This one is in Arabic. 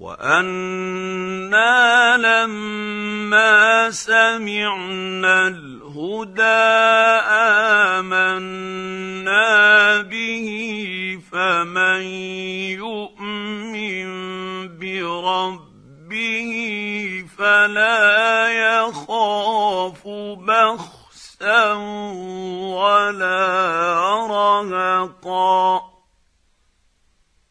وَأَنَّا لَمَّا سَمِعْنَا الْهُدَىٰ آمَنَّا بِهِ فَمَن يُؤْمِن بِرَبِّهِ فَلَا يَخَافُ بَخْسًا وَلَا رَهَقًا.